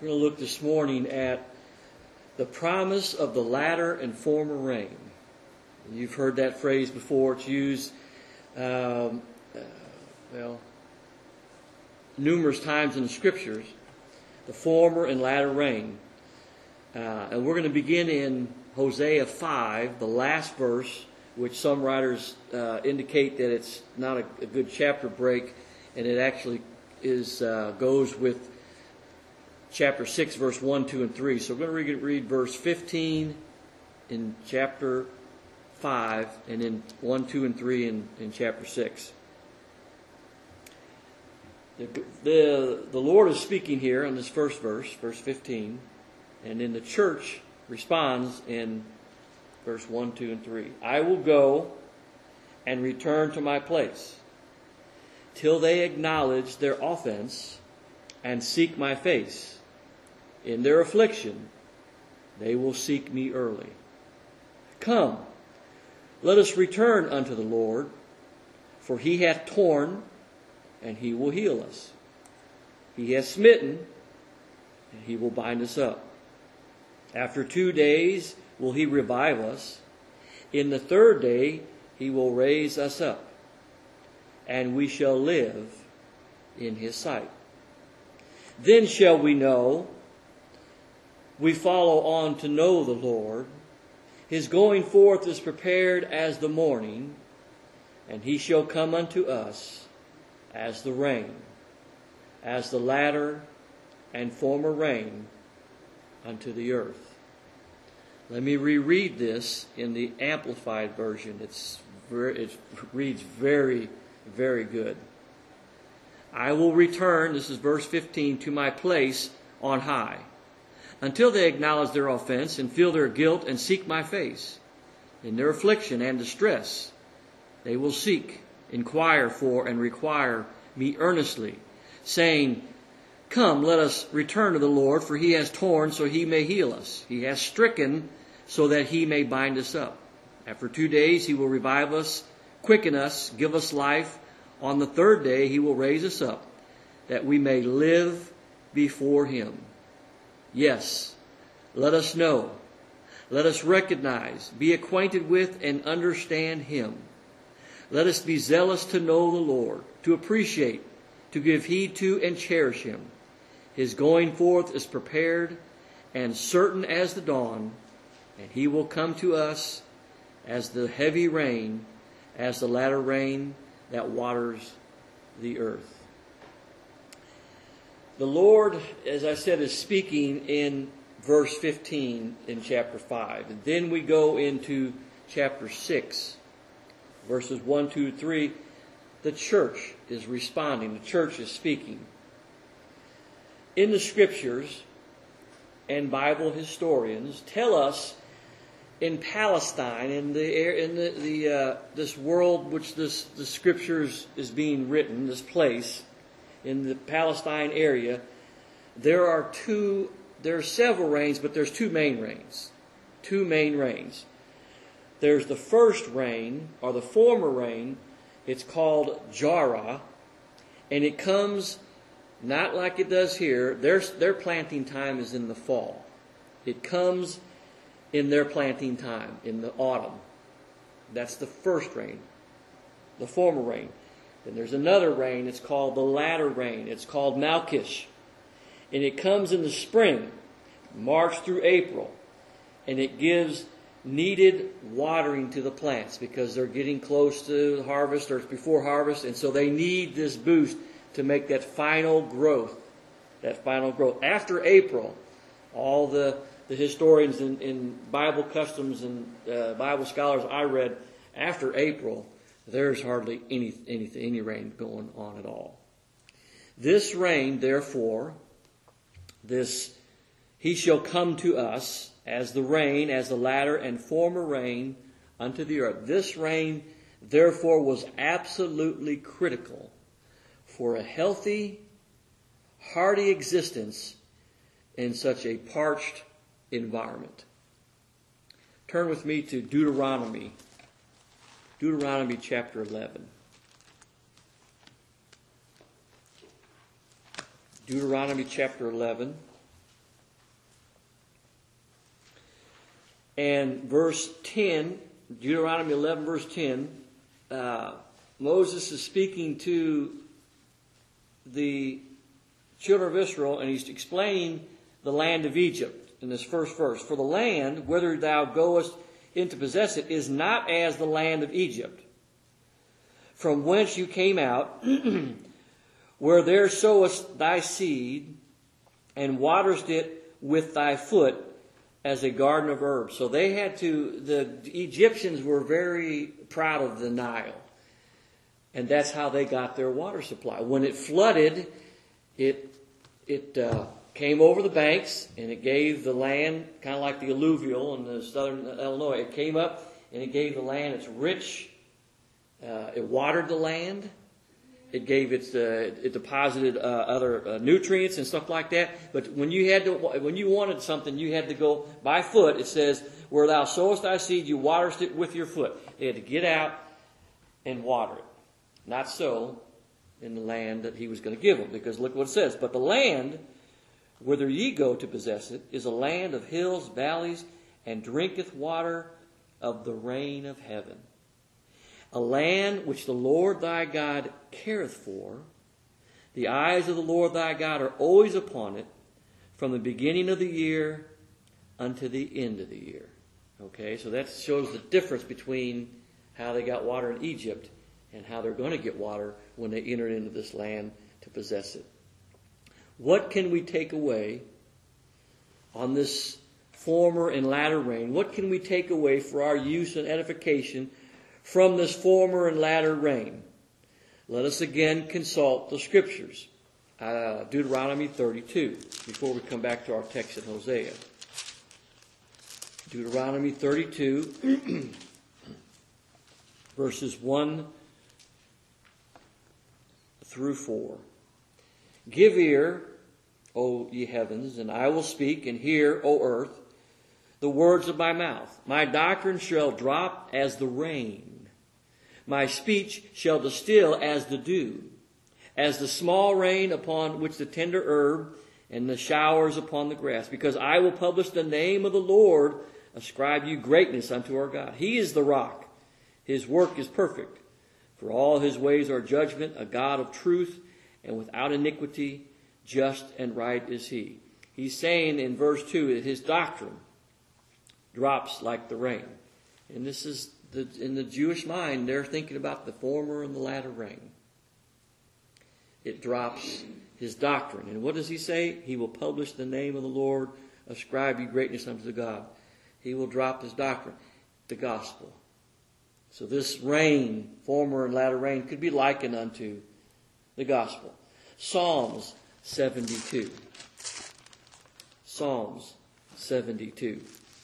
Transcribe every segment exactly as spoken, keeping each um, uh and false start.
We're going to look this morning at the promise of the latter and former rain. You've heard that phrase before. It's used, um, uh, well, numerous times in the Scriptures. The former and latter rain. Uh, and we're going to begin in Hosea five, the last verse, which some writers uh, indicate that it's not a, a good chapter break, and it actually is uh, goes with chapter six, verse one, two, and three. So we're going to read, read verse fifteen in chapter five, and then one, two, and three in, in chapter six. The, the, the Lord is speaking here in this first verse, verse fifteen, and then the church responds in verse one, two, and three. I will go and return to my place till they acknowledge their offense and seek my face. In their affliction, they will seek me early. Come, let us return unto the Lord, for he hath torn, and he will heal us. He hath smitten, and he will bind us up. After two days will he revive us. In the third day he will raise us up, and we shall live in his sight. Then shall we know, we follow on to know the Lord. His going forth is prepared as the morning, and he shall come unto us as the rain, as the latter and former rain unto the earth. Let me reread this in the Amplified Version. It's very, it reads very, very good. I will return, this is verse fifteen, to my place on high, until they acknowledge their offense and feel their guilt and seek my face. In their affliction and distress, they will seek, inquire for, and require me earnestly, saying, come, let us return to the Lord, for he has torn so he may heal us. He has stricken so that he may bind us up. After two days he will revive us, quicken us, give us life. On the third day he will raise us up, that we may live before him. Yes, let us know, let us recognize, be acquainted with, and understand him. Let us be zealous to know the Lord, to appreciate, to give heed to, and cherish him. His going forth is prepared and certain as the dawn, and he will come to us as the heavy rain, as the latter rain that waters the earth. The Lord, as I said, is speaking in verse fifteen in chapter five. And then we go into chapter six, verses one, two, three. The church is responding. The church is speaking. In the Scriptures, and Bible historians tell us in Palestine, in the in the, the uh, this world which this the Scriptures is being written, this place, in the Palestine area, there are two, there are several rains, but there's two main rains. Two main rains. There's the first rain, or the former rain. It's called Jarrah, and it comes not like it does here. Their, their planting time is in the fall. It comes in their planting time, in the autumn. That's the first rain, the former rain. Then there's another rain. It's called the latter rain. It's called Malkish. And it comes in the spring, March through April. And it gives needed watering to the plants because they're getting close to harvest or before harvest. And so they need this boost to make that final growth. That final growth. After April, all the, the historians in, in Bible customs and uh, Bible scholars I read, after April, there's hardly any, any, any rain going on at all. This rain, therefore, this, he shall come to us as the rain, as the latter and former rain unto the earth. This rain, therefore, was absolutely critical for a healthy, hearty existence in such a parched environment. Turn with me to Deuteronomy. Deuteronomy chapter eleven. Deuteronomy chapter eleven. And verse ten, Deuteronomy eleven, verse ten, uh, Moses is speaking to the children of Israel, and he's explaining the land of Egypt in this first verse. For the land, whither thou goest in to possess it, is not as the land of Egypt, from whence you came out, where there sowest thy seed, and waterest it with thy foot, as a garden of herbs. So they had to, the Egyptians were very proud of the Nile. And that's how they got their water supply. When it flooded, it it uh, came over the banks, and it gave the land, kind of like the alluvial in the southern Illinois, it came up and it gave the land its rich, uh, it watered the land. It gave its, uh, it deposited uh, other uh, nutrients and stuff like that. But when you had to, when you wanted something, you had to go by foot. It says, "Where thou sowest thy seed, you waterest it with your foot." They had to get out and water it. Not so in the land that he was going to give them, because look what it says: "But the land whither ye go to possess it is a land of hills, valleys, and drinketh water of the rain of heaven. A land which the Lord thy God careth for. The eyes of the Lord thy God are always upon it, from the beginning of the year unto the end of the year." Okay, so that shows the difference between how they got water in Egypt and how they're going to get water when they entered into this land to possess it. What can we take away on this former and latter rain? What can we take away for our use and edification from this former and latter rain? Let us again consult the Scriptures. Uh, Deuteronomy thirty-two, before we come back to our text in Hosea. Deuteronomy thirty-two, verses one through four. "Give ear, O ye heavens, and I will speak, and hear, O earth, the words of my mouth. My doctrine shall drop as the rain. My speech shall distill as the dew, as the small rain upon which the tender herb, and the showers upon the grass. Because I will publish the name of the Lord, ascribe you greatness unto our God. He is the rock. His work is perfect. For all his ways are judgment, a God of truth, and without iniquity, just and right is he." He's saying in verse two that his doctrine drops like the rain. And this is, the, in the Jewish mind, they're thinking about the former and the latter rain. It drops his doctrine. And what does he say? He will publish the name of the Lord, ascribe you greatness unto God. He will drop his doctrine, the gospel. So this rain, former and latter rain, could be likened unto the gospel. Psalms seventy-two. Psalms seventy-two.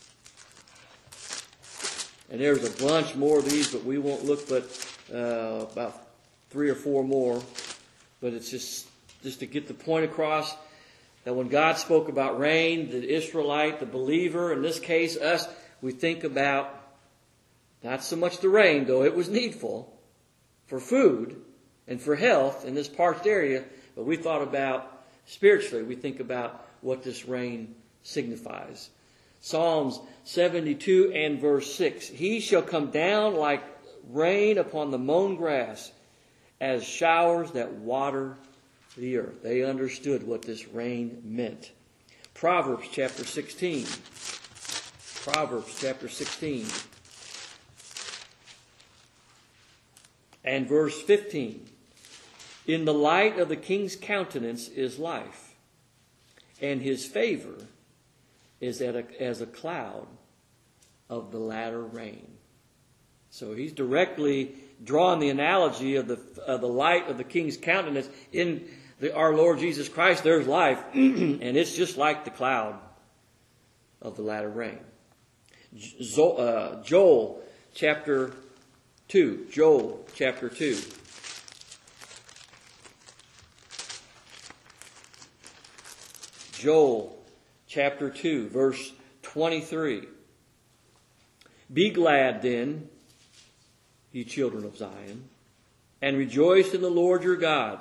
And there's a bunch more of these, but we won't look but uh, about three or four more. But it's just, just to get the point across that when God spoke about rain, the Israelite, the believer, in this case us, we think about not so much the rain, though it was needful for food and for health in this parched area, but we thought about spiritually, we think about what this rain signifies. Psalms seventy-two and verse six. "He shall come down like rain upon the mown grass, as showers that water the earth." They understood what this rain meant. Proverbs chapter sixteen. Proverbs chapter sixteen. And verse fifteen. "In the light of the king's countenance is life, and his favor is as a cloud of the latter rain." So he's directly drawing the analogy of the of the light of the king's countenance. In the, our Lord Jesus Christ, there's life, and it's just like the cloud of the latter rain. Jo, uh, Joel chapter two. Joel chapter two. Joel chapter two, verse twenty-three. "Be glad then, ye children of Zion, and rejoice in the Lord your God.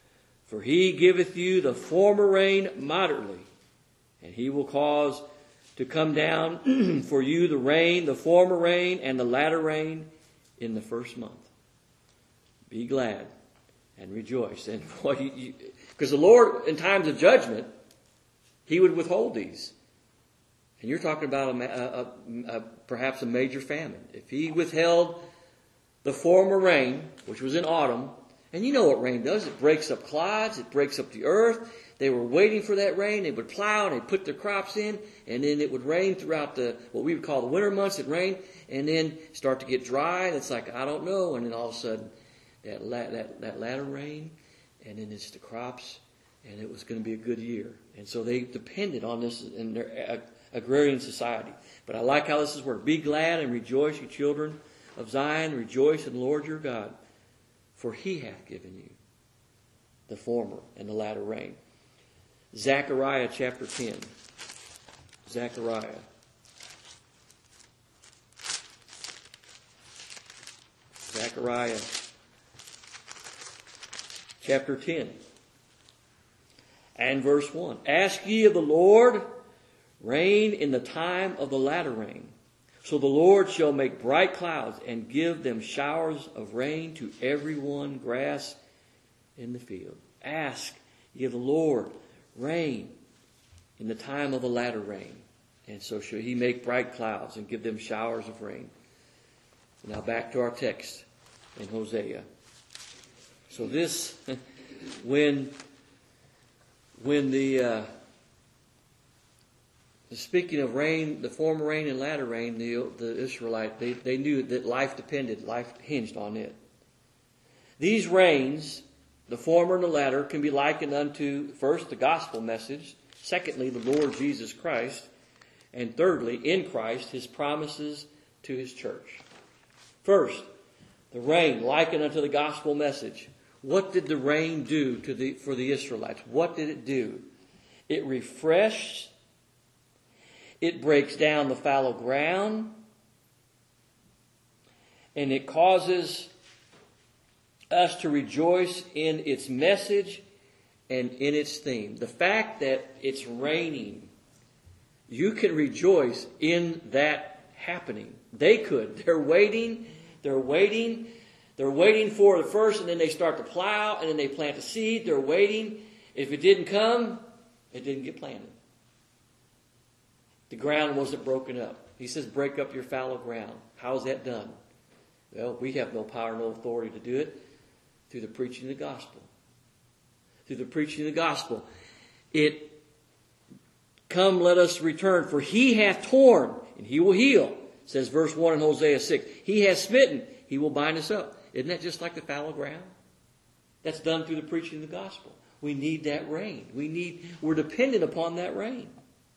For he giveth you the former rain moderately, and he will cause to come down for you the rain, the former rain, and the latter rain in the first month. Be glad and rejoice. And because the Lord, in times of judgment, He would withhold these. And you're talking about a, a, a, perhaps a major famine. If He withheld the former rain, which was in autumn, and you know what rain does. It breaks up clods. It breaks up the earth. They were waiting for that rain. They would plow and they'd put their crops in. And then it would rain throughout the, what we would call the winter months. It'd rain and then start to get dry. And it's like, I don't know. And then all of a sudden, that, la- that, that latter rain. And then it's the crops. And it was going to be a good year. And so they depended on this in their agrarian society. But I like how this is worded. Be glad and rejoice, you children of Zion. Rejoice in the Lord your God. For He hath given you the former and the latter rain. Zechariah chapter ten. Zechariah. Zechariah chapter ten. And verse one. Ask ye of the Lord rain in the time of the latter rain. So the Lord shall make bright clouds and give them showers of rain to every one grass in the field. Ask ye of the Lord rain in the time of the latter rain. And so shall He make bright clouds and give them showers of rain. Now back to our text in Hosea. So this, when, when the... Uh, Speaking of rain, the former rain and latter rain, the, the Israelite, they, they knew that life depended, life hinged on it. These rains, the former and the latter, can be likened unto, first, the gospel message, secondly, the Lord Jesus Christ, and thirdly, in Christ, His promises to His church. First, the rain likened unto the gospel message. What did the rain do to the, for the Israelites? What did it do? It refreshed. It breaks down the fallow ground, and it causes us to rejoice in its message and in its theme. The fact that it's raining, you can rejoice in that happening. They could. They're waiting. They're waiting. They're waiting for the first, and then they start to plow, and then they plant the seed. They're waiting. If it didn't come, it didn't get planted. The ground wasn't broken up. He says, break up your fallow ground. How is that done? Well, we have no power, no authority to do it. Through the preaching of the gospel. Through the preaching of the gospel. It, come, let us return, for He hath torn, and He will heal. Says verse one in Hosea six. He has smitten, He will bind us up. Isn't that just like the fallow ground? That's done through the preaching of the gospel. We need that rain. We need, we're dependent upon that rain.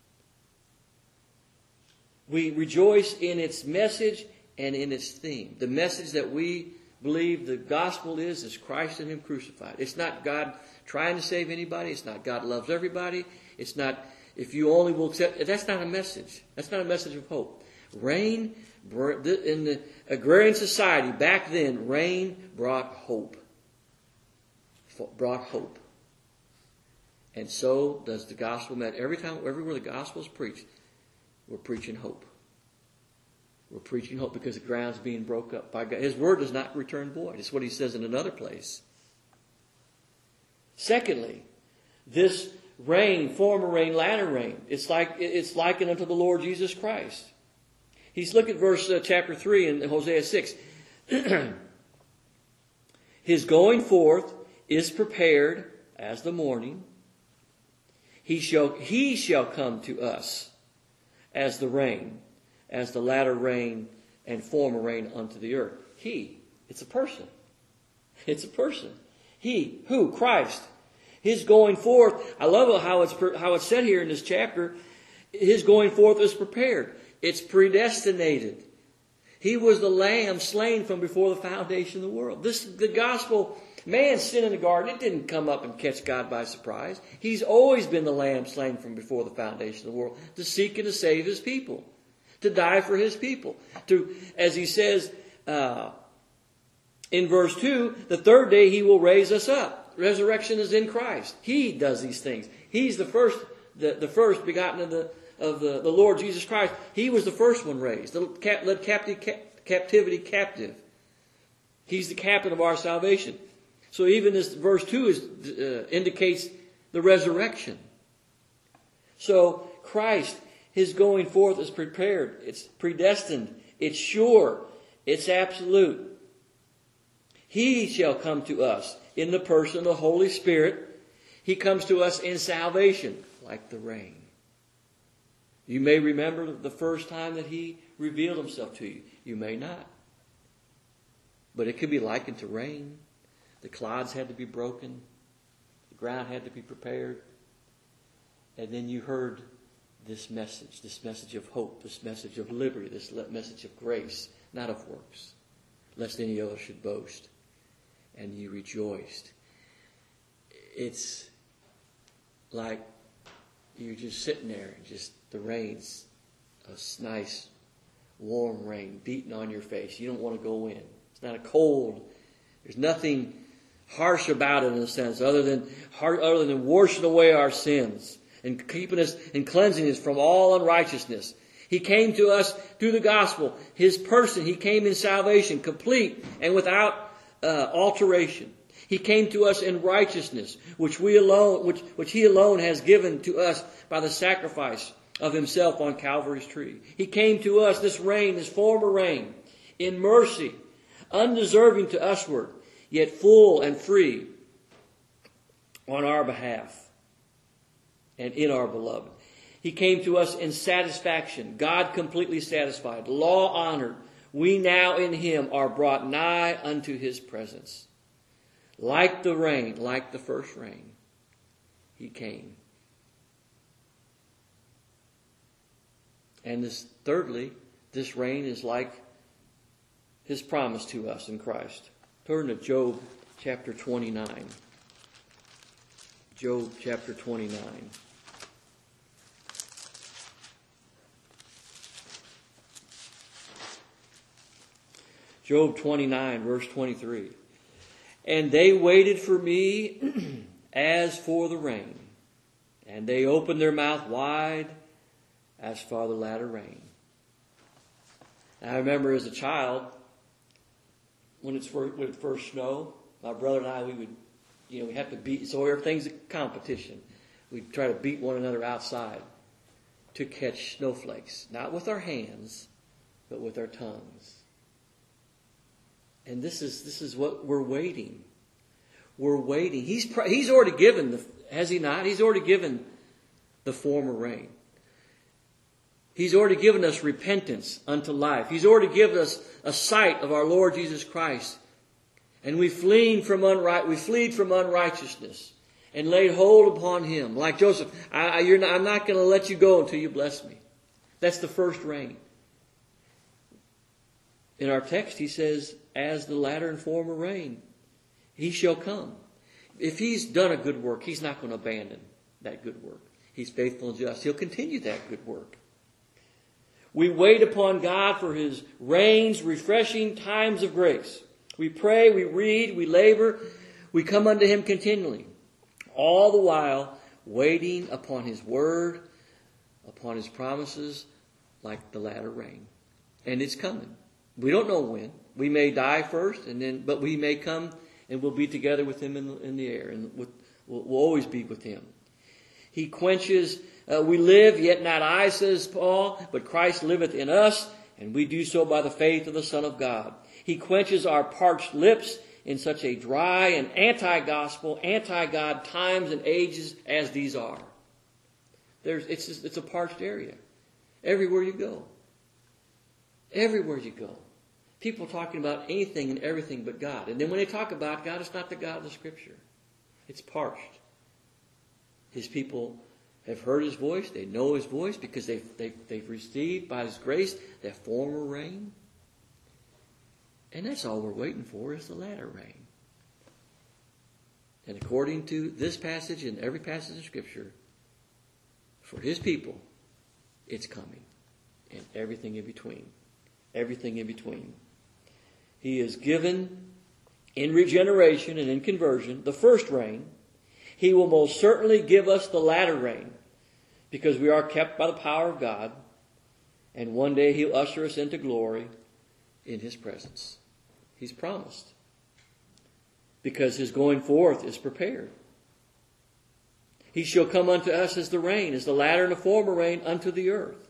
We rejoice in its message and in its theme. The message that we believe the gospel is, is Christ and Him crucified. It's not God trying to save anybody. It's not God loves everybody. It's not, if you only will accept, that's not a message. That's not a message of hope. Rain, in the agrarian society back then, rain brought hope. Brought hope. And so does the gospel. Every time, everywhere the gospel is preached, we're preaching hope. We're preaching hope because the ground's being broke up by God. His word does not return void. It's what He says in another place. Secondly, this rain, former rain, latter rain, it's like it's likened unto the Lord Jesus Christ. He's look at verse uh, chapter three in Hosea six. His going forth is prepared as the morning. He shall he shall come to us as the rain, as the latter rain and former rain unto the earth. He, it's a person. It's a person. He, who? Christ. His going forth, I love how it's, how it's said here in this chapter, His going forth is prepared. It's predestinated. He was the lamb slain from before the foundation of the world. This, the gospel, man's sin in the garden, it didn't come up and catch God by surprise. He's always been the lamb slain from before the foundation of the world to seek and to save His people, to die for His people. To, as He says uh, in verse two, the third day He will raise us up. Resurrection is in Christ. He does these things. He's the first, the, the first begotten of the of the, the Lord Jesus Christ, He was the first one raised, that led captivity captive. He's the captain of our salvation. So even this verse two is, uh, indicates the resurrection. So Christ, His going forth is prepared. It's predestined. It's sure. It's absolute. He shall come to us in the person of the Holy Spirit. He comes to us in salvation, like the rain. You may remember the first time that He revealed Himself to you. You may not. But it could be likened to rain. The clouds had to be broken. The ground had to be prepared. And then you heard this message, this message of hope, this message of liberty, this message of grace, not of works, lest any other should boast. And you rejoiced. It's like you're just sitting there, and just the rain's a nice, warm rain beating on your face. You don't want to go in. It's not a cold. There's nothing harsh about it in a sense, other than other than washing away our sins and keeping us and cleansing us from all unrighteousness. He came to us through the gospel. His person, He came in salvation, complete and without uh, alteration. He came to us in righteousness, which we alone, which which He alone has given to us by the sacrifice of Himself on Calvary's tree. He came to us, this rain, this former rain, in mercy, undeserving to usward, yet full and free on our behalf and in our beloved. He came to us in satisfaction, God completely satisfied, law honored. We now in Him are brought nigh unto His presence. Like the rain, like the first rain, He came. And this, thirdly, this rain is like His promise to us in Christ. Turn to Job chapter twenty-nine. Job chapter twenty-nine. Job twenty-nine, verse twenty-three. And they waited for me as for the rain, and they opened their mouth wide as for the latter rain. I remember as a child, when it's first, when it first snowed, my brother and I, we would, you know, we have to beat, so everything's a competition. We'd try to beat one another outside to catch snowflakes, not with our hands, but with our tongues. And this is this is what we're waiting. We're waiting. He's he's already given the, has He not? He's already given the former rain. He's already given us repentance unto life. He's already given us a sight of our Lord Jesus Christ. And we fleed from unright, we fleed from unrighteousness and laid hold upon Him. Like Joseph, I, I, you're not, I'm not going to let you go until you bless me. That's the first rain. In our text, he says, as the latter and former rain, He shall come. If He's done a good work, He's not going to abandon that good work. He's faithful and just. He'll continue that good work. We wait upon God for His rains, refreshing times of grace. We pray, we read, we labor, we come unto Him continually. All the while waiting upon His word, upon His promises, like the latter rain. And it's coming. We don't know when. We may die first, and then, but we may come and we'll be together with Him in the, in the air, and with, we'll, we'll always be with Him. He quenches, uh, we live, yet not I, says Paul, but Christ liveth in us, and we do so by the faith of the Son of God. He quenches our parched lips in such a dry and anti-gospel, anti-God times and ages as these are. There's, it's, just, it's a parched area. Everywhere you go. Everywhere you go. People talking about anything and everything but God. And then when they talk about God, it's not the God of the Scripture. It's parched. His people have heard His voice. They know His voice because they've, they've, they've received by His grace that former rain. And that's all we're waiting for is the latter rain. And according to this passage and every passage of Scripture, for His people, it's coming. And everything in between. Everything in between. He is given in regeneration and in conversion the first rain. He will most certainly give us the latter rain because we are kept by the power of God, and one day He'll usher us into glory in His presence. He's promised, because His going forth is prepared. He shall come unto us as the rain, as the latter and the former rain unto the earth.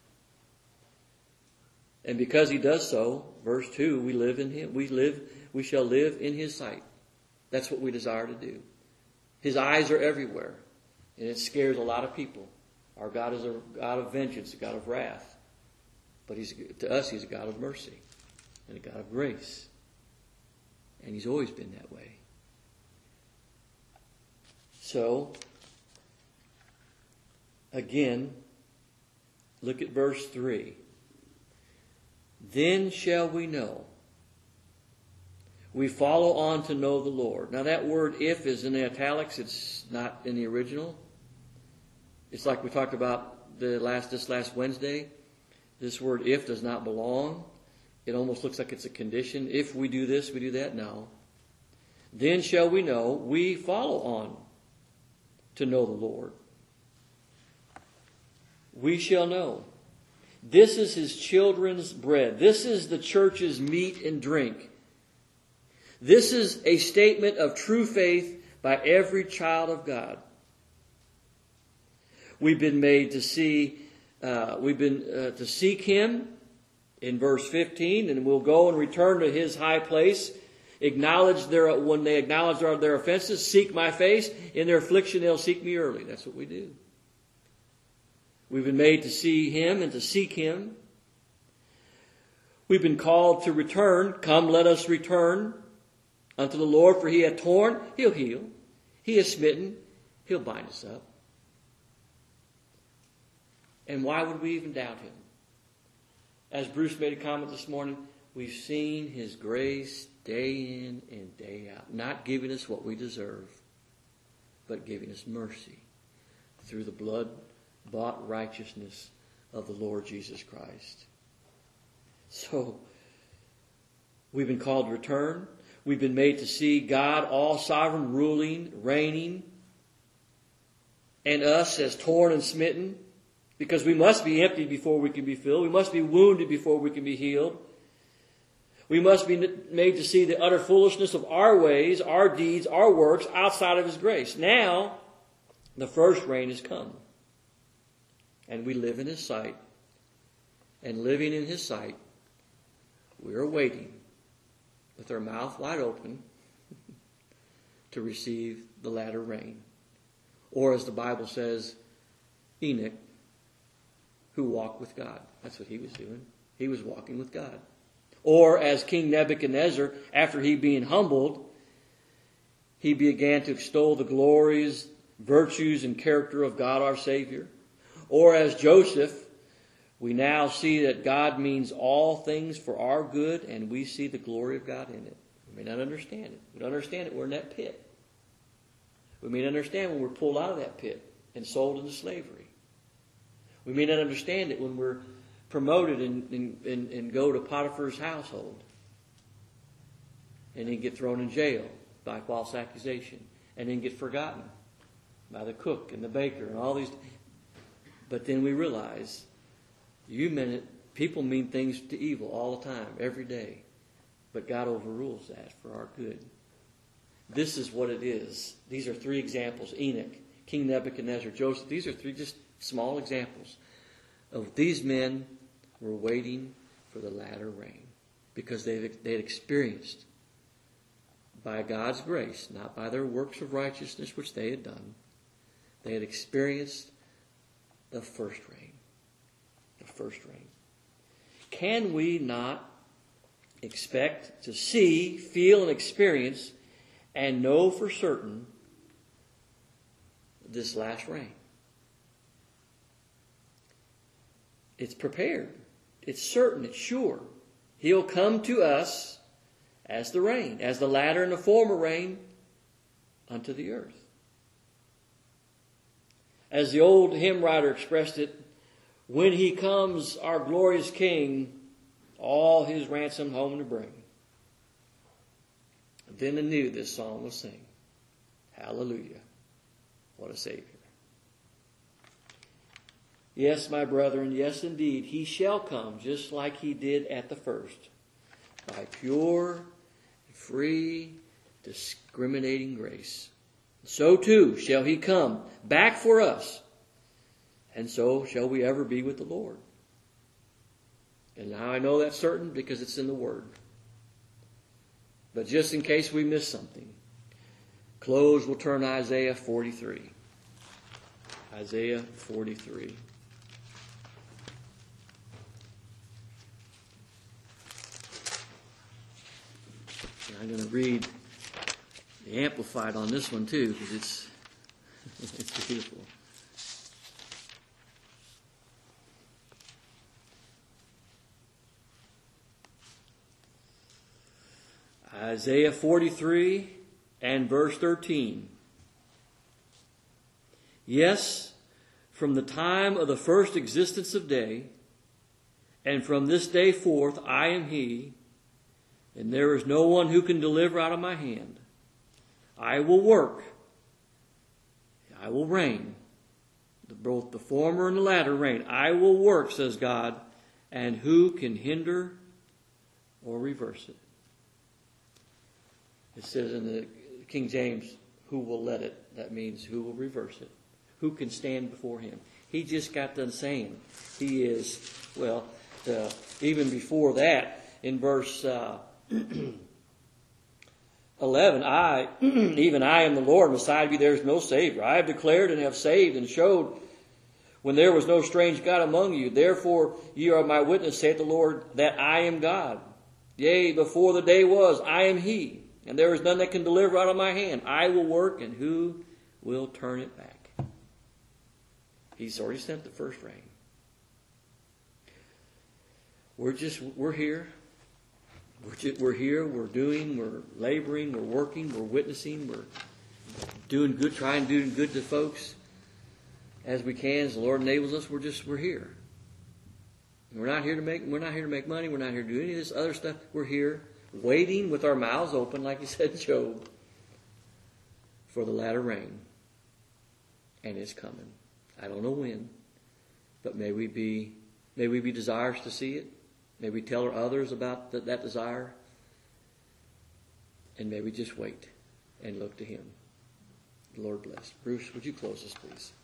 And because He does so, verse two, we live in Him. We live, we shall live in His sight. That's what we desire to do. His eyes are everywhere, and it scares a lot of people. Our God is a God of vengeance, a God of wrath. But he's, to us, He's a God of mercy and a God of grace. And He's always been that way. So, again, look at verse three. Then shall we know. We follow on to know the Lord. Now that word if is in the italics. It's not in the original. It's like we talked about the last this last Wednesday. This word if does not belong. It almost looks like it's a condition. If we do this, we do that. No. Then shall we know. We follow on to know the Lord. We shall know. This is His children's bread. This is the church's meat and drink. This is a statement of true faith by every child of God. We've been made to see, uh, we've been uh, to seek Him in verse fifteen, and we'll go and return to His high place. Acknowledge their, when they acknowledge their, their offenses, seek my face. In their affliction, they'll seek me early. That's what we do. We've been made to see Him and to seek Him. We've been called to return. Come, let us return unto the Lord, for He hath torn, He'll heal. He has smitten, He'll bind us up. And why would we even doubt Him? As Bruce made a comment this morning, we've seen His grace day in and day out, not giving us what we deserve, but giving us mercy through the blood-bought righteousness of the Lord Jesus Christ. So, we've been called to return. We've been made to see God all sovereign, ruling, reigning, and us as torn and smitten, because we must be emptied before we can be filled. We must be wounded before we can be healed. We must be made to see the utter foolishness of our ways, our deeds, our works outside of His grace. Now, the first rain has come. And we live in His sight. And living in His sight, we are waiting with our mouth wide open to receive the latter rain. Or as the Bible says, Enoch, who walked with God. That's what he was doing. He was walking with God. Or as King Nebuchadnezzar, after he being humbled, he began to extol the glories, virtues, and character of God our Savior. Or as Joseph, we now see that God means all things for our good, and we see the glory of God in it. We may not understand it. We don't understand it. We're in that pit. We may not understand when we're pulled out of that pit and sold into slavery. We may not understand it when we're promoted and, and, and, and go to Potiphar's household and then get thrown in jail by false accusation and then get forgotten by the cook and the baker and all these. But then we realize you meant it. People mean things to evil all the time, every day. But God overrules that for our good. This is what it is. These are three examples. Enoch, King Nebuchadnezzar, Joseph. These are three just small examples of these men were waiting for the latter rain because they they had experienced by God's grace, not by their works of righteousness which they had done, they had experienced the first rain. The first rain. Can we not expect to see, feel, and experience and know for certain this last rain? It's prepared. It's certain. It's sure. He'll come to us as the rain, as the latter and the former rain unto the earth. As the old hymn writer expressed it, when He comes, our glorious King, all His ransom home to bring. Then anew this song will sing. Hallelujah. What a Savior. Yes, my brethren, yes, indeed, he shall come just like he did at the first, by pure, free, discriminating grace. So too shall he come back for us, and so shall we ever be with the Lord. And now I know that's certain because it's in the Word. But just in case we miss something, close, we'll turn to Isaiah forty-three. Isaiah forty-three. I'm going to read the Amplified on this one too, because it's it's beautiful. Isaiah forty-three and verse thirteen. Yes, from the time of the first existence of day, and from this day forth I am he, and there is no one who can deliver out of my hand. I will work, I will reign. Both the former and the latter reign. I will work, says God, and who can hinder or reverse it? It says in the King James, who will let it? That means who will reverse it? Who can stand before him? He just got done saying he is, well, uh, even before that, in verse uh, eleven, I, even I am the Lord, and beside me there is no Savior. I have declared and have saved and showed when there was no strange God among you. Therefore ye are my witness, saith the Lord, that I am God. Yea, before the day was, I am he. And there is none that can deliver out of my hand. I will work, and who will turn it back? He's already sent the first rain. We're just, we're here. We're, just, we're here. We're doing, we're laboring, we're working, we're witnessing, we're doing good, trying to do good to folks as we can, as the Lord enables us. We're just, we're here. We're not here to make, we're not here to make money. We're not here to do any of this other stuff. We're here waiting with our mouths open, like he said, Job, for the latter rain. And it's coming. I don't know when, but may we be, may we be desirous to see it. May we tell others about that, that desire. And may we just wait and look to him. The Lord bless. Bruce, would you close us, please?